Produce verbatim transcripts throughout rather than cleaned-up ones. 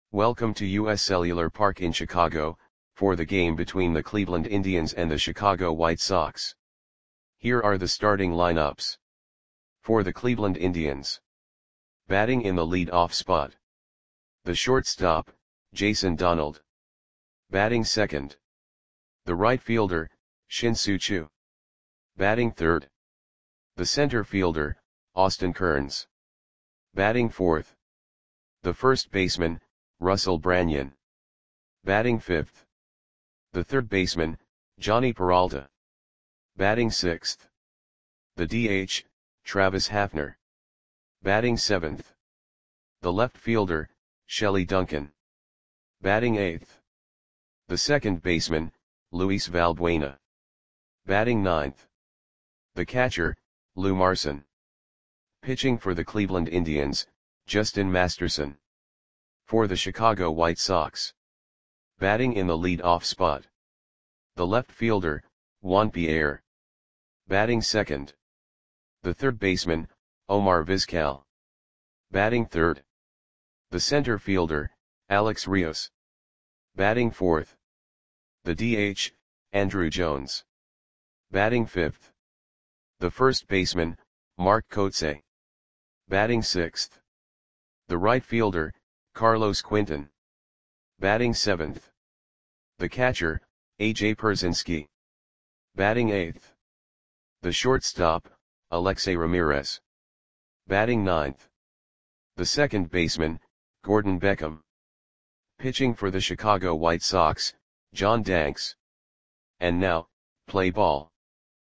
Welcome to U S Cellular Park in Chicago, for the game between the Cleveland Indians and the Chicago White Sox. Here are the starting lineups. For the Cleveland Indians. Batting in the lead-off spot. The shortstop, Jason Donald. Batting second. The right fielder, Shin-Soo Choo. Batting third. The center fielder, Austin Kearns. Batting fourth. The first baseman, Russell Branyan. Batting fifth. The third baseman, Jhonny Peralta. Batting sixth. The D H, Travis Hafner. Batting seventh. The left fielder, Shelley Duncan. Batting eighth. The second baseman, Luis Valbuena. Batting ninth. The catcher, Lou Marson. Pitching for the Cleveland Indians, Justin Masterson. For the Chicago White Sox. Batting in the lead-off spot. The left fielder, Juan Pierre. Batting second. The third baseman, Omar Vizquel. Batting third. The center fielder, Alex Rios. Batting fourth. The D H, Andruw Jones. Batting fifth. The first baseman, Mark Kotsay. Batting sixth. The right fielder, Carlos Quinton. Batting seventh. The catcher, A J Pierzynski. Batting eighth. The shortstop, Alexei Ramirez. Batting ninth. The second baseman, Gordon Beckham. Pitching for the Chicago White Sox, John Danks. And now, play ball.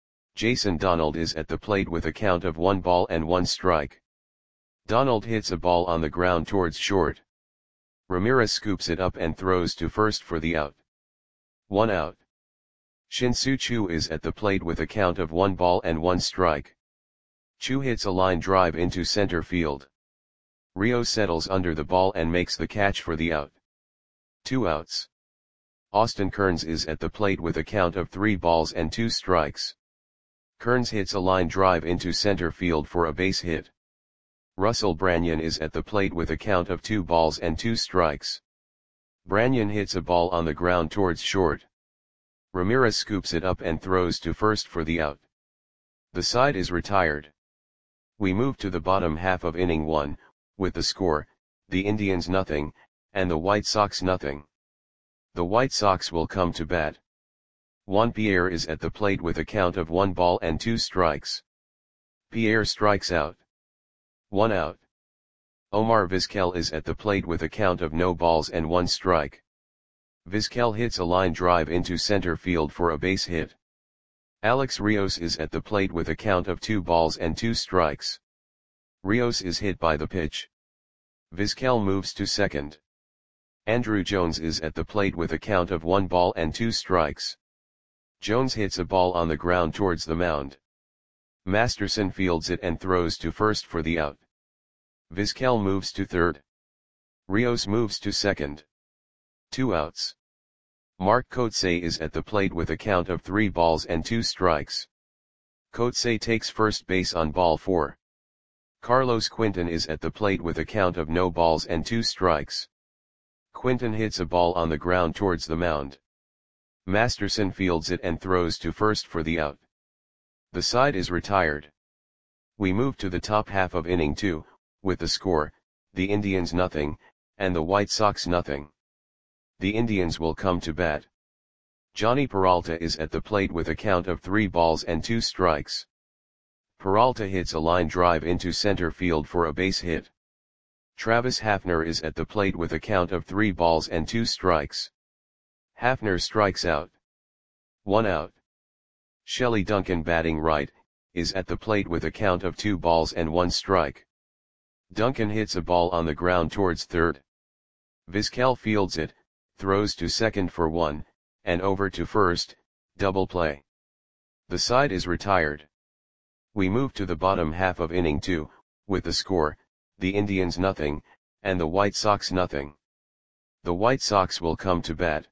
Jason Donald is at the plate with a count of one ball and one strike. Donald hits a ball on the ground towards short. Ramirez scoops it up and throws to first for the out. One out. Shin-Soo Choo is at the plate with a count of one ball and one strike. Choo hits a line drive into center field. Rio settles under the ball and makes the catch for the out. Two outs. Austin Kearns is at the plate with a count of three balls and two strikes. Kearns hits a line drive into center field for a base hit. Russell Branyan is at the plate with a count of two balls and two strikes. Branyan hits a ball on the ground towards short. Ramirez scoops it up and throws to first for the out. The side is retired. We move to the bottom half of inning one, with the score, the Indians nothing, and the White Sox nothing. The White Sox will come to bat. Juan Pierre is at the plate with a count of one ball and two strikes. Pierre strikes out. One out. Omar Vizquel is at the plate with a count of no balls and one strike. Vizquel hits a line drive into center field for a base hit. Alex Rios is at the plate with a count of two balls and two strikes. Rios is hit by the pitch. Vizquel moves to second. Andruw Jones is at the plate with a count of one ball and two strikes. Jones hits a ball on the ground towards the mound. Masterson fields it and throws to first for the out. Vizquel moves to third. Rios moves to second. Two outs. Mark Kotsay is at the plate with a count of three balls and two strikes. Kotsay takes first base on ball four. Carlos Quinton is at the plate with a count of no balls and two strikes. Quinton hits a ball on the ground towards the mound. Masterson fields it and throws to first for the out. The side is retired. We move to the top half of inning two, with the score, the Indians nothing, and the White Sox nothing. The Indians will come to bat. Jhonny Peralta is at the plate with a count of three balls and two strikes. Peralta hits a line drive into center field for a base hit. Travis Hafner is at the plate with a count of three balls and two strikes. Hafner strikes out. One out. Shelley Duncan, batting right, is at the plate with a count of two balls and one strike. Duncan hits a ball on the ground towards third. Vizquel fields it, throws to second for one, and over to first, double play. The side is retired. We move to the bottom half of inning two, with the score, the Indians nothing, and the White Sox nothing. The White Sox will come to bat.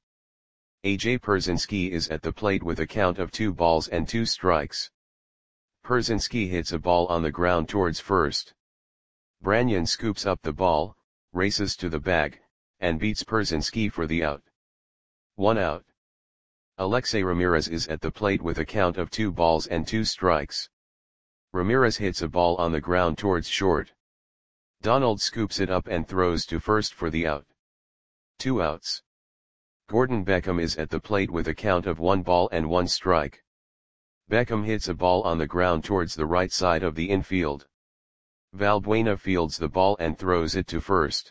A J Pierzynski is at the plate with a count of two balls and two strikes. Pierzynski hits a ball on the ground towards first. Branyan scoops up the ball, races to the bag, and beats Persinski for the out. One out. Alexei Ramirez is at the plate with a count of two balls and two strikes. Ramirez hits a ball on the ground towards short. Donald scoops it up and throws to first for the out. Two outs. Gordon Beckham is at the plate with a count of one ball and one strike. Beckham hits a ball on the ground towards the right side of the infield. Valbuena fields the ball and throws it to first.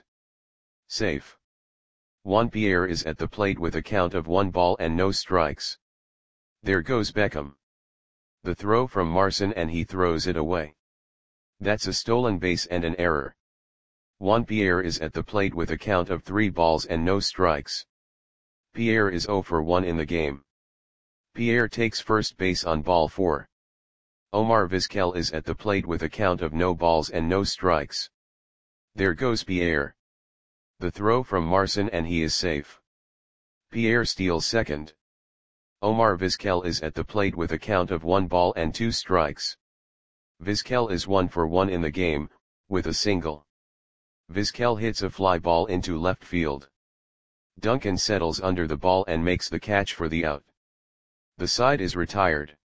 Safe. Juan Pierre is at the plate with a count of one ball and no strikes. There goes Beckham. The throw from Marson and he throws it away. That's a stolen base and an error. Juan Pierre is at the plate with a count of three balls and no strikes. Pierre is zero for one in the game. Pierre takes first base on ball four. Omar Vizquel is at the plate with a count of no balls and no strikes. There goes Pierre. The throw from Marson and he is safe. Pierre steals second. Omar Vizquel is at the plate with a count of one ball and two strikes. Vizquel is one for one in the game, with a single. Vizquel hits a fly ball into left field. Duncan settles under the ball and makes the catch for the out. The side is retired.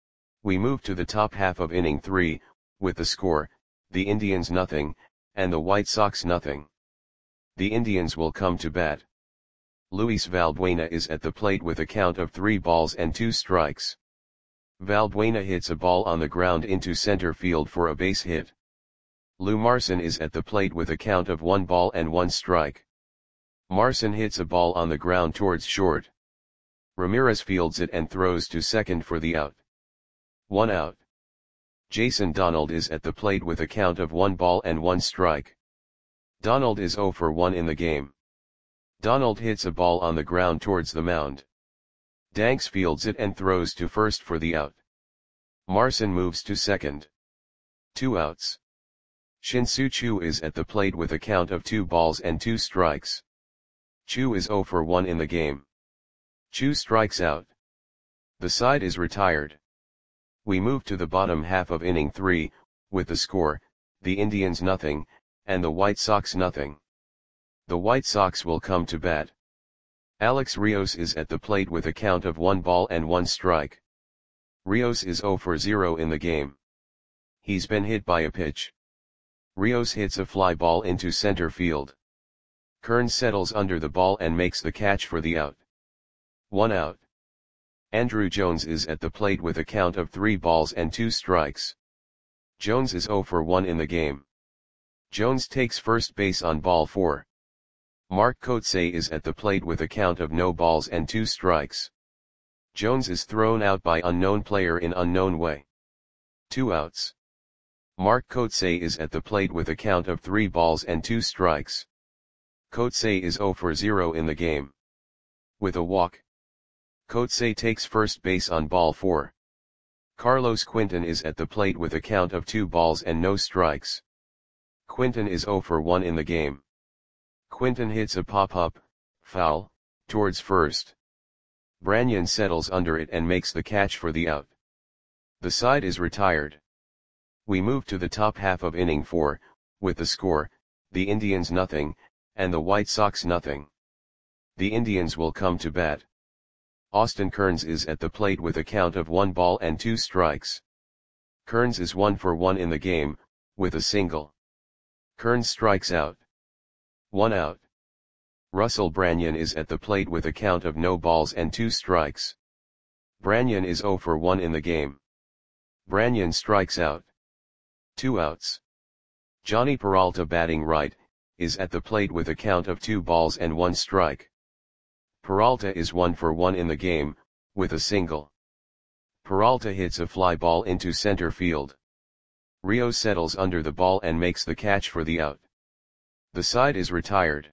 We move to the top half of inning three, with the score, the Indians nothing, and the White Sox nothing. The Indians will come to bat. Luis Valbuena is at the plate with a count of three balls and two strikes. Valbuena hits a ball on the ground into center field for a base hit. Lou Marson is at the plate with a count of one ball and one strike. Marson hits a ball on the ground towards short. Ramirez fields it and throws to second for the out. One out. Jason Donald is at the plate with a count of one ball and one strike. Donald is zero for one in the game. Donald hits a ball on the ground towards the mound. Danks fields it and throws to first for the out. Marson moves to second. Two outs. Shin-Soo Choo is at the plate with a count of two balls and two strikes. Choo is zero for one in the game. Choo strikes out. The side is retired. We move to the bottom half of inning three, with the score, the Indians nothing, and the White Sox nothing. The White Sox will come to bat. Alex Rios is at the plate with a count of one ball and one strike. Rios is zero for zero in the game. He's been hit by a pitch. Rios hits a fly ball into center field. Kearns settles under the ball and makes the catch for the out. One out. Andruw Jones is at the plate with a count of three balls and two strikes. Jones is zero for one in the game. Jones takes first base on ball four. Mark Kotsay is at the plate with a count of no balls and two strikes. Jones is thrown out by unknown player in unknown way. Two outs. Mark Kotsay is at the plate with a count of three balls and two strikes. Kotsay is zero for zero in the game. With a walk. Kotsay takes first base on ball four. Carlos Quinton is at the plate with a count of two balls and no strikes. Quinton is zero for one in the game. Quinton hits a pop-up, foul, towards first. Branyan settles under it and makes the catch for the out. The side is retired. We move to the top half of inning four, with the score, the Indians nothing, and the White Sox nothing. The Indians will come to bat. Austin Kearns is at the plate with a count of one ball and two strikes. Kearns is one for one in the game, with a single. Kearns strikes out. One out. Russell Branyan is at the plate with a count of no balls and two strikes. Branyan is zero for one in the game. Branyan strikes out. Two outs. Johnny Peralta, batting right, is at the plate with a count of two balls and one strike. Peralta is one for one in the game, with a single. Peralta hits a fly ball into center field. Rios settles under the ball and makes the catch for the out. The side is retired.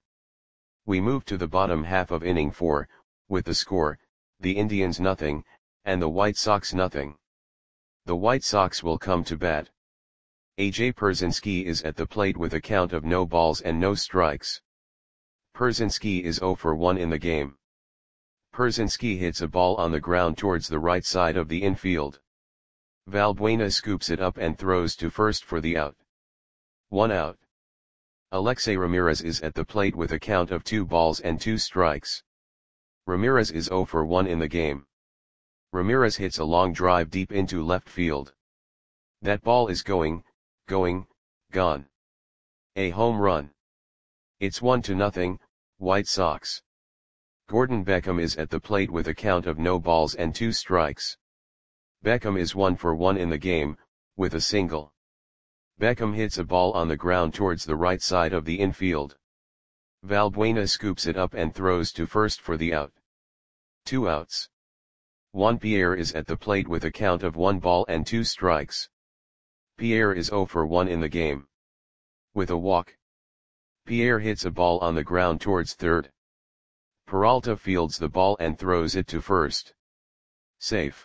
We move to the bottom half of inning four, with the score, the Indians nothing, and the White Sox nothing. The White Sox will come to bat. A J Pierzynski is at the plate with a count of no balls and no strikes. Pierzynski is zero for one in the game. Pierzynski hits a ball on the ground towards the right side of the infield. Valbuena scoops it up and throws to first for the out. One out. Alexei Ramirez is at the plate with a count of two balls and two strikes. Ramirez is zero for one in the game. Ramirez hits a long drive deep into left field. That ball is going, going, gone. A home run. It's one to nothing, White Sox. Gordon Beckham is at the plate with a count of no balls and two strikes. Beckham is one for one in the game, with a single. Beckham hits a ball on the ground towards the right side of the infield. Valbuena scoops it up and throws to first for the out. Two outs. Juan Pierre is at the plate with a count of one ball and two strikes. Pierre is zero for one in the game. With a walk. Pierre hits a ball on the ground towards third. Peralta fields the ball and throws it to first. Safe.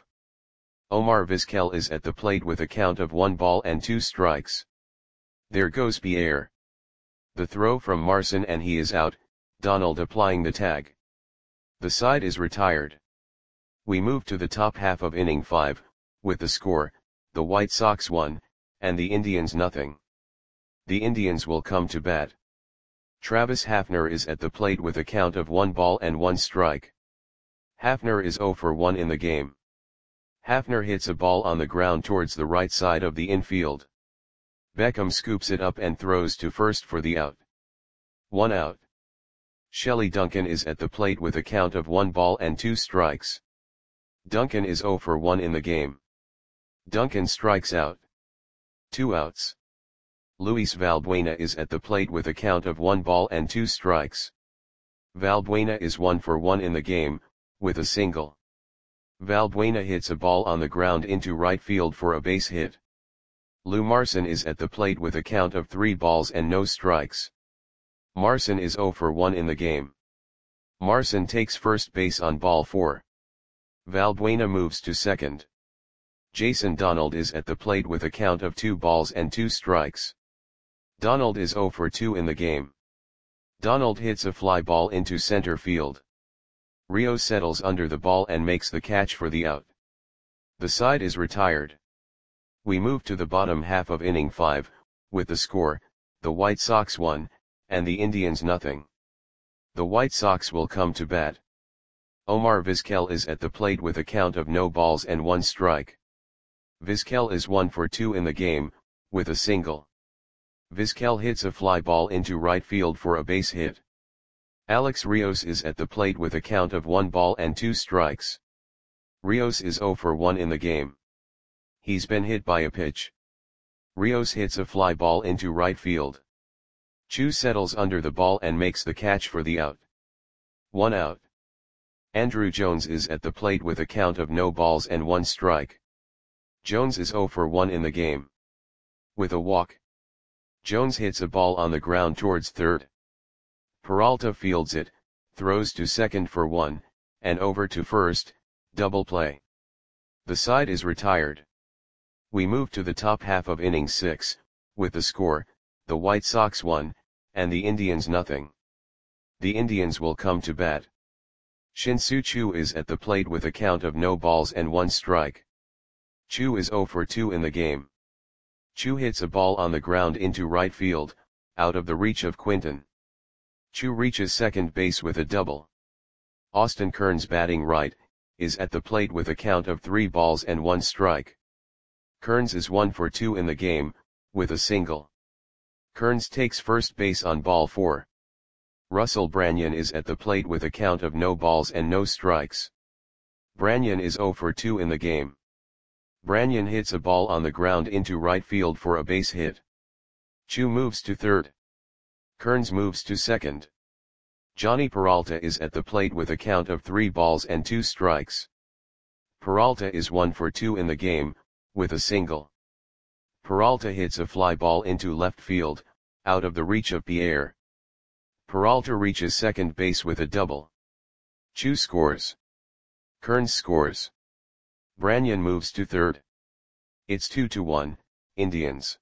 Omar Vizquel is at the plate with a count of one ball and two strikes. There goes Pierre. The throw from Marson and he is out, Donald applying the tag. The side is retired. We move to the top half of inning five, with the score, the White Sox one, and the Indians nothing. The Indians will come to bat. Travis Hafner is at the plate with a count of one ball and one strike. Hafner is zero for one in the game. Hafner hits a ball on the ground towards the right side of the infield. Beckham scoops it up and throws to first for the out. One out. Shelley Duncan is at the plate with a count of one ball and two strikes. Duncan is zero for one in the game. Duncan strikes out. Two outs. Luis Valbuena is at the plate with a count of one ball and two strikes. Valbuena is one for one in the game, with a single. Valbuena hits a ball on the ground into right field for a base hit. Lou Marson is at the plate with a count of three balls and no strikes. Marson is zero for one in the game. Marson takes first base on ball four. Valbuena moves to second. Jason Donald is at the plate with a count of two balls and two strikes. Donald is zero for two in the game. Donald hits a fly ball into center field. Rio settles under the ball and makes the catch for the out. The side is retired. We move to the bottom half of inning five, with the score, the White Sox one, and the Indians nothing. The White Sox will come to bat. Omar Vizquel is at the plate with a count of no balls and one strike. Vizquel is one for two in the game, with a single. Vizquel hits a fly ball into right field for a base hit. Alex Rios is at the plate with a count of one ball and two strikes. Rios is zero for one in the game. He's been hit by a pitch. Rios hits a fly ball into right field. Chu settles under the ball and makes the catch for the out. One out. Andrew Jones is at the plate with a count of no balls and one strike. Jones is zero for one in the game. With a walk. Jones hits a ball on the ground towards third. Peralta fields it, throws to second for one, and over to first, double play. The side is retired. We move to the top half of inning six, with the score, the White Sox one, and the Indians nothing. The Indians will come to bat. Shin-Soo Choo is at the plate with a count of no balls and one strike. Choo is zero for two in the game. Choo hits a ball on the ground into right field, out of the reach of Quinton. Choo reaches second base with a double. Austin Kearns, batting right, is at the plate with a count of three balls and one strike. Kearns is one for two in the game, with a single. Kearns takes first base on ball four. Russell Branyan is at the plate with a count of no balls and no strikes. Branyan is zero for two in the game. Branyan hits a ball on the ground into right field for a base hit. Choo moves to third. Kearns moves to second. Johnny Peralta is at the plate with a count of three balls and two strikes. Peralta is one for two in the game, with a single. Peralta hits a fly ball into left field, out of the reach of Pierre. Peralta reaches second base with a double. Choo scores. Kearns scores. Branyan moves to third. It's two to one, Indians.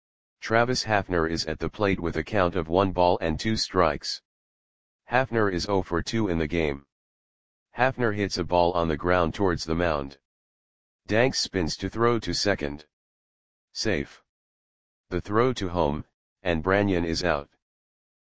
Travis Hafner is at the plate with a count of one ball and two strikes. Hafner is zero for two in the game. Hafner hits a ball on the ground towards the mound. Danks spins to throw to second. Safe. The throw to home, and Branyan is out.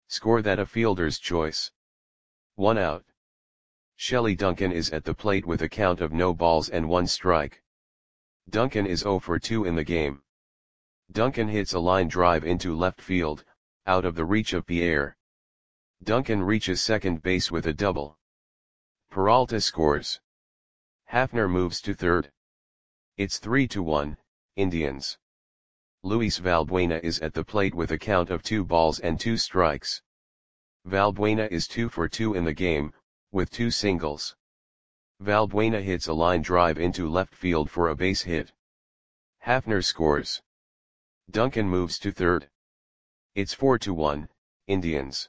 Score that a fielder's choice. One out. Shelley Duncan is at the plate with a count of no balls and one strike. Duncan is zero for two in the game. Duncan hits a line drive into left field, out of the reach of Pierre. Duncan reaches second base with a double. Peralta scores. Hafner moves to third. It's three to one, Indians. Luis Valbuena is at the plate with a count of two balls and two strikes. Valbuena is two for two in the game, with two singles. Valbuena hits a line drive into left field for a base hit. Hafner scores. Duncan moves to third. It's four to one, Indians.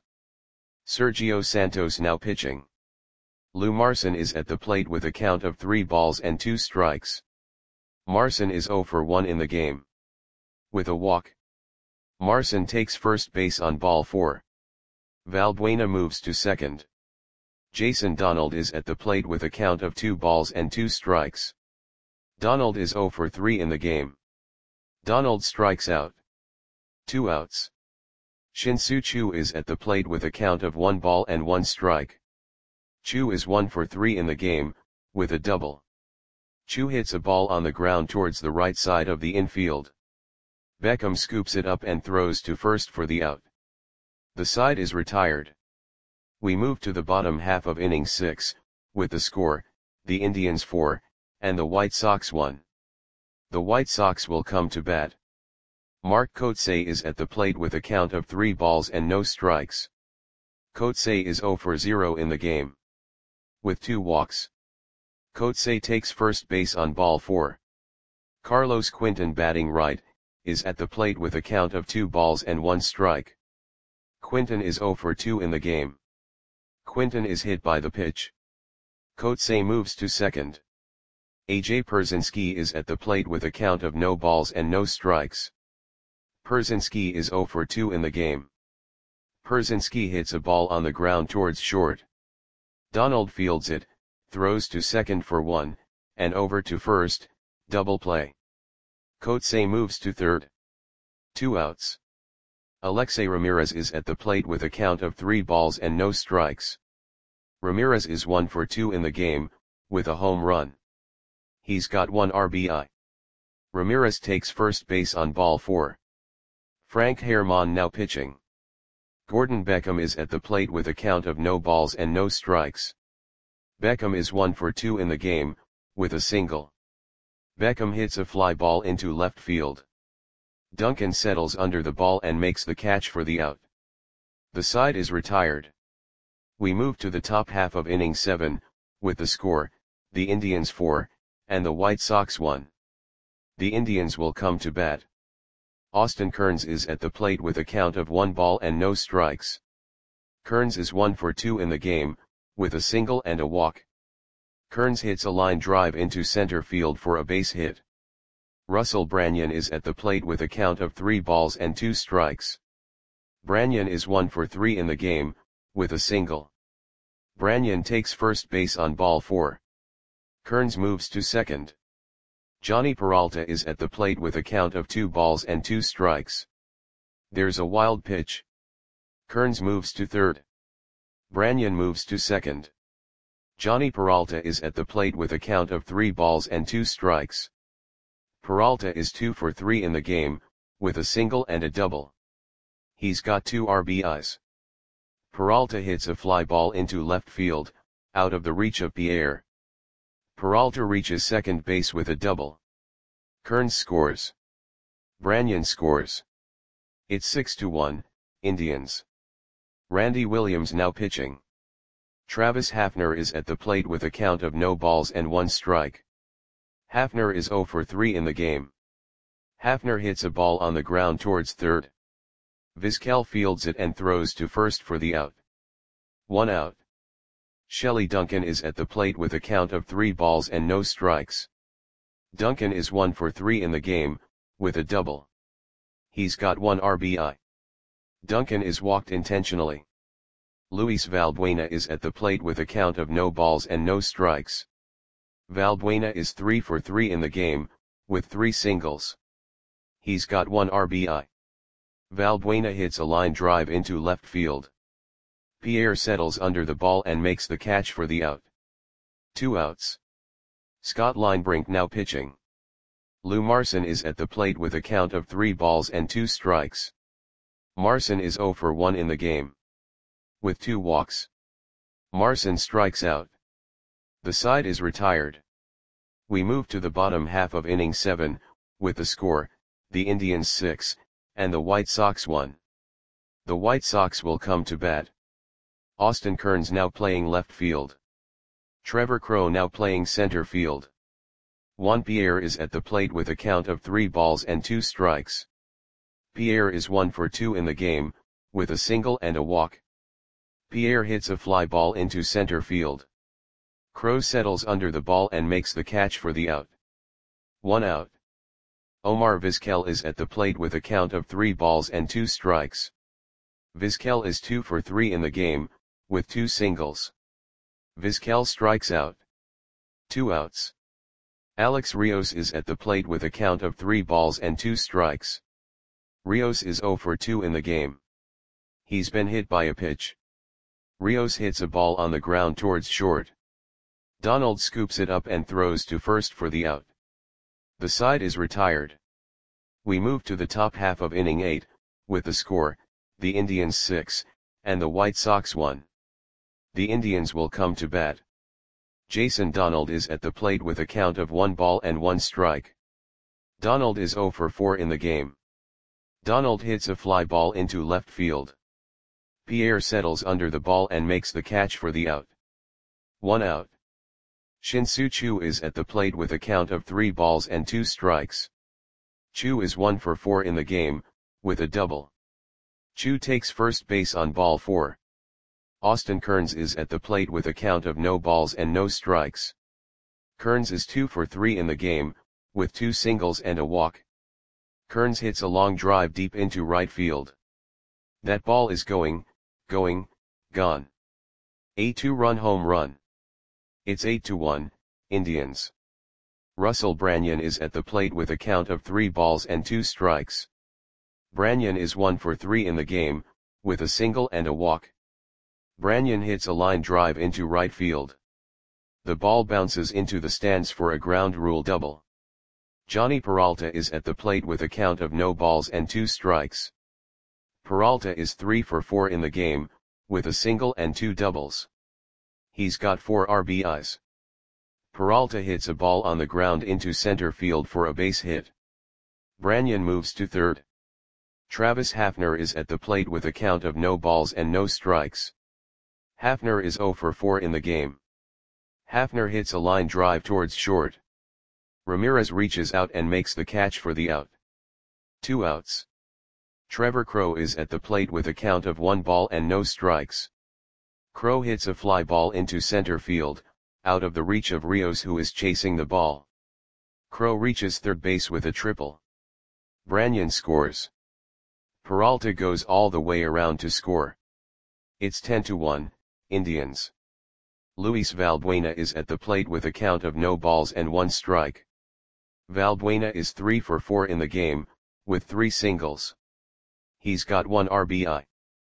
Sergio Santos now pitching. Lou Marson is at the plate with a count of three balls and two strikes. Marson is zero for one in the game. With a walk. Marson takes first base on ball four. Valbuena moves to second. Jason Donald is at the plate with a count of two balls and two strikes. Donald is zero for three in the game. Donald strikes out. Two outs. Shin-Soo Choo is at the plate with a count of one ball and one strike. Choo is one for three in the game, with a double. Choo hits a ball on the ground towards the right side of the infield. Beckham scoops it up and throws to first for the out. The side is retired. We move to the bottom half of inning six, with the score, the Indians four, and the White Sox one. The White Sox will come to bat. Mark Kotsay is at the plate with a count of three balls and no strikes. Kotsay is zero for zero in the game. With two walks. Kotsay takes first base on ball four. Carlos Quinton, batting right, is at the plate with a count of two balls and one strike. Quinton is zero for two in the game. Quinton is hit by the pitch. Kotsay moves to second. A J Pierzynski is at the plate with a count of no balls and no strikes. Pierzynski is zero for two in the game. Pierzynski hits a ball on the ground towards short. Donald fields it, throws to second for one, and over to first, double play. Kotsay moves to third. Two outs. Alexei Ramirez is at the plate with a count of three balls and no strikes. Ramirez is one for two in the game, with a home run. He's got one R B I. Ramirez takes first base on ball four. Frank Herrmann now pitching. Gordon Beckham is at the plate with a count of no balls and no strikes. Beckham is one for two in the game, with a single. Beckham hits a fly ball into left field. Duncan settles under the ball and makes the catch for the out. The side is retired. We move to the top half of inning seven, with the score, the Indians four, and the White Sox one. The Indians will come to bat. Austin Kearns is at the plate with a count of one ball and no strikes. Kearns is one for two in the game, with a single and a walk. Kearns hits a line drive into center field for a base hit. Russell Branyan is at the plate with a count of three balls and two strikes. Branyan is one for three in the game, with a single. Branyan takes first base on ball four. Kearns moves to second. Johnny Peralta is at the plate with a count of two balls and two strikes. There's a wild pitch. Kearns moves to third. Branyan moves to second. Johnny Peralta is at the plate with a count of three balls and two strikes. Peralta is two for three in the game, with a single and a double. He's got two R B Is. Peralta hits a fly ball into left field, out of the reach of Pierre. Peralta reaches second base with a double. Kearns scores. Branyan scores. It's six to one, Indians. Randy Williams now pitching. Travis Hafner is at the plate with a count of no balls and one strike. Hafner is zero for three in the game. Hafner hits a ball on the ground towards third. Vizquel fields it and throws to first for the out. One out. Shelley Duncan is at the plate with a count of three balls and no strikes. Duncan is one for three in the game, with a double. He's got one R B I. Duncan is walked intentionally. Luis Valbuena is at the plate with a count of no balls and no strikes. Valbuena is three for three in the game, with three singles. He's got one R B I. Valbuena hits a line drive into left field. Pierre settles under the ball and makes the catch for the out. Two outs. Scott Linebrink now pitching. Lou Marson is at the plate with a count of three balls and two strikes. Marson is zero for one in the game. With two walks. Marson strikes out. The side is retired. We move to the bottom half of inning seven, with the score, the Indians six, and the White Sox one. The White Sox will come to bat. Austin Kearns now playing left field. Trevor Crowe now playing center field. Juan Pierre is at the plate with a count of three balls and two strikes. Pierre is one for two in the game, with a single and a walk. Pierre hits a fly ball into center field. Crowe settles under the ball and makes the catch for the out. One out. Omar Vizquel is at the plate with a count of three balls and two strikes. Vizquel is two for three in the game, with two singles. Vizquel strikes out. Two outs. Alex Rios is at the plate with a count of three balls and two strikes. Rios is zero for two in the game. He's been hit by a pitch. Rios hits a ball on the ground towards short. Donald scoops it up and throws to first for the out. The side is retired. We move to the top half of inning eight, with the score, the Indians six, and the White Sox one. The Indians will come to bat. Jason Donald is at the plate with a count of one ball and one strike. Donald is zero for four in the game. Donald hits a fly ball into left field. Pierre settles under the ball and makes the catch for the out. One out. Shin-Soo Choo is at the plate with a count of three balls and two strikes. Choo is one for four in the game, with a double. Choo takes first base on ball four. Austin Kearns is at the plate with a count of no balls and no strikes. Kearns is two for three in the game, with two singles and a walk. Kearns hits a long drive deep into right field. That ball is going, going, gone. A two-run home run. It's eight to one, Indians. Russell Branyan is at the plate with a count of three balls and two strikes. Branyan is one for three in the game, with a single and a walk. Branyan hits a line drive into right field. The ball bounces into the stands for a ground rule double. Johnny Peralta is at the plate with a count of no balls and two strikes. Peralta is three for four in the game, with a single and two doubles. He's got four R B Is. Peralta hits a ball on the ground into center field for a base hit. Branyan moves to third. Travis Hafner is at the plate with a count of no balls and no strikes. Hafner is zero for four in the game. Hafner hits a line drive towards short. Ramirez reaches out and makes the catch for the out. Two outs. Trevor Crowe is at the plate with a count of one ball and no strikes. Crowe hits a fly ball into center field, out of the reach of Rios, who is chasing the ball. Crowe reaches third base with a triple. Branyan scores. Peralta goes all the way around to score. It's ten to one, Indians. Luis Valbuena is at the plate with a count of no balls and one strike. Valbuena is three for four in the game, with three singles. He's got one R B I.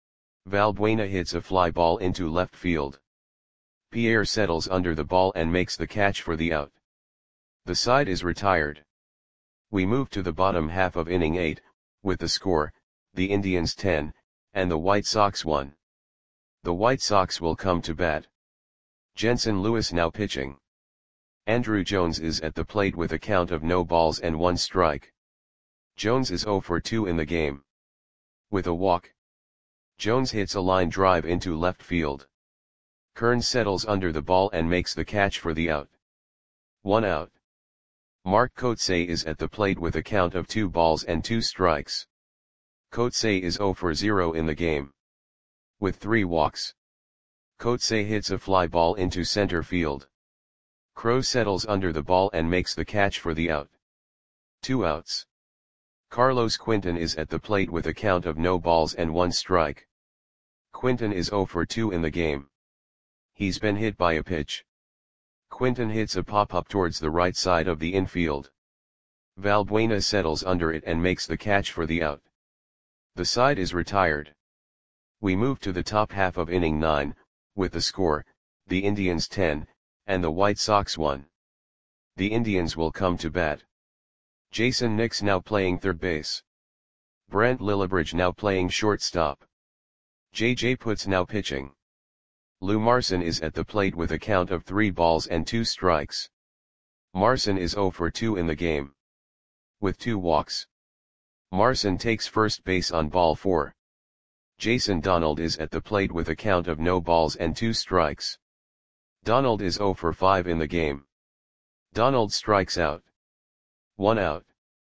Valbuena hits a fly ball into left field. Pierre settles under the ball and makes the catch for the out. The side is retired. We move to the bottom half of inning eight, with the score, the Indians ten, and the White Sox one. The White Sox will come to bat. Jensen Lewis now pitching. Andrew Jones is at the plate with a count of no balls and one strike. Jones is zero for two in the game. With a walk. Jones hits a line drive into left field. Kearns settles under the ball and makes the catch for the out. One out. Mark Kotsay is at the plate with a count of two balls and two strikes. Kotsay is zero for zero in the game. With three walks. Kotsay hits a fly ball into center field. Crowe settles under the ball and makes the catch for the out. Two outs. Carlos Quinton is at the plate with a count of no balls and one strike. Quinton is zero for two in the game. He's been hit by a pitch. Quinton hits a pop-up towards the right side of the infield. Valbuena settles under it and makes the catch for the out. The side is retired. We move to the top half of inning nine, with the score, the Indians ten, and the White Sox one. The Indians will come to bat. Jason Nix now playing third base. Brent Lillibridge now playing shortstop. J J Putz now pitching. Lou Marson is at the plate with a count of three balls and two strikes. Marson is zero for two in the game, with two walks. Marson takes first base on ball four. Jason Donald is at the plate with a count of no balls and two strikes. Donald is zero for five in the game. Donald strikes out. One out.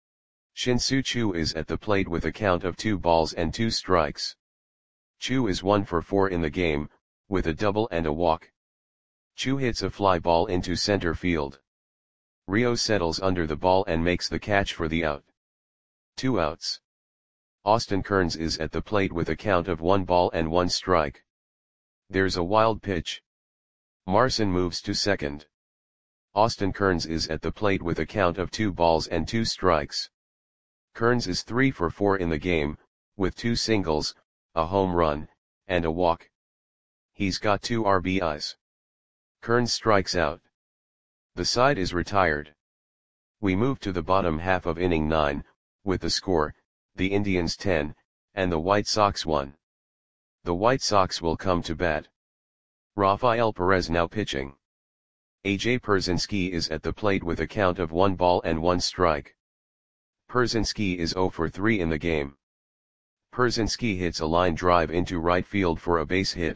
Shin-Soo Choo is at the plate with a count of two balls and two strikes. Choo is one for four in the game, with a double and a walk. Choo hits a fly ball into center field. Rio settles under the ball and makes the catch for the out. Two outs. Austin Kearns is at the plate with a count of one ball and one strike. There's a wild pitch. Marson moves to second. Austin Kearns is at the plate with a count of two balls and two strikes. Kearns is three for four in the game, with two singles, a home run, and a walk. He's got two R B Is. Kearns strikes out. The side is retired. We move to the bottom half of inning nine, with the score, the Indians ten, and the White Sox one. The White Sox will come to bat. Rafael Perez now pitching. A J Pierzynski is at the plate with a count of one ball and one strike. Pierzynski is zero for three in the game. Pierzynski hits a line drive into right field for a base hit.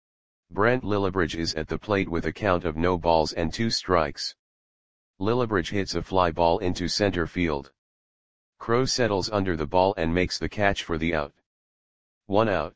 Brent Lillibridge is at the plate with a count of no balls and two strikes. Lillibridge hits a fly ball into center field. Crowe settles under the ball and makes the catch for the out. One out.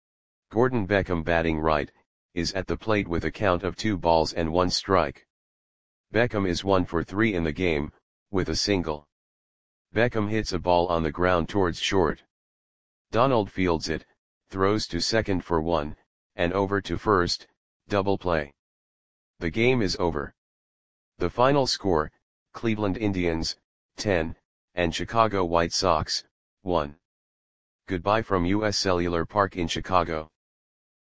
Gordon Beckham, batting right, is at the plate with a count of two balls and one strike. Beckham is one for three in the game, with a single. Beckham hits a ball on the ground towards short. Donald fields it, throws to second for one, and over to first, double play. The game is over. The final score, Cleveland Indians, ten, and Chicago White Sox, one. Goodbye from U S Cellular Park in Chicago.